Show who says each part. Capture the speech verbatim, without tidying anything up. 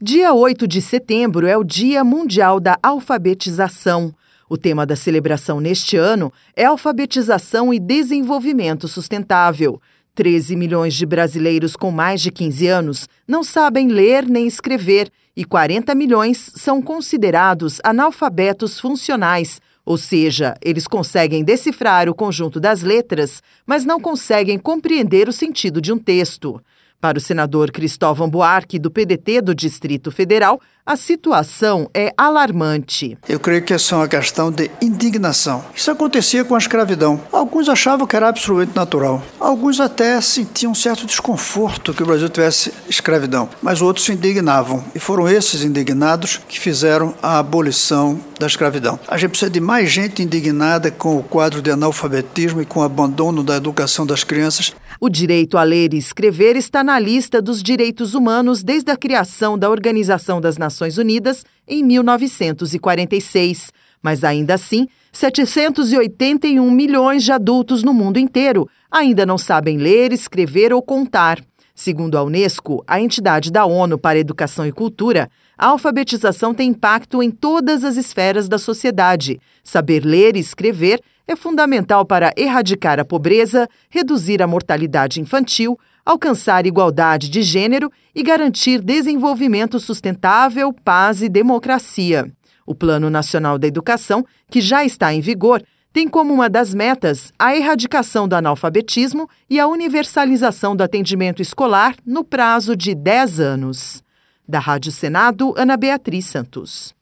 Speaker 1: Dia oito de setembro é o Dia Mundial da Alfabetização. O tema da celebração neste ano é Alfabetização e Desenvolvimento Sustentável. treze milhões de brasileiros com mais de quinze anos não sabem ler nem escrever e quarenta milhões são considerados analfabetos funcionais, ou seja, eles conseguem decifrar o conjunto das letras, mas não conseguem compreender o sentido de um texto. Para o senador Cristóvão Buarque, do P D T do Distrito Federal, a situação é alarmante.
Speaker 2: Eu creio que essa é uma questão de indignação. Isso acontecia com a escravidão. Alguns achavam que era absolutamente natural. Alguns até sentiam um certo desconforto que o Brasil tivesse escravidão. Mas outros se indignavam. E foram esses indignados que fizeram a abolição da escravidão. A gente precisa de mais gente indignada com o quadro de analfabetismo e com o abandono da educação das crianças.
Speaker 1: O direito a ler e escrever está na lista dos direitos humanos desde a criação da Organização das Nações Unidas em mil novecentos e quarenta e seis. Mas ainda assim, setecentos e oitenta e um milhões de adultos no mundo inteiro ainda não sabem ler, escrever ou contar. Segundo a Unesco, a entidade da ONU para a Educação e Cultura, a alfabetização tem impacto em todas as esferas da sociedade. Saber ler e escrever é fundamental para erradicar a pobreza, reduzir a mortalidade infantil, alcançar igualdade de gênero e garantir desenvolvimento sustentável, paz e democracia. O Plano Nacional da Educação, que já está em vigor, tem como uma das metas a erradicação do analfabetismo e a universalização do atendimento escolar no prazo de dez anos. Da Rádio Senado, Ana Beatriz Santos.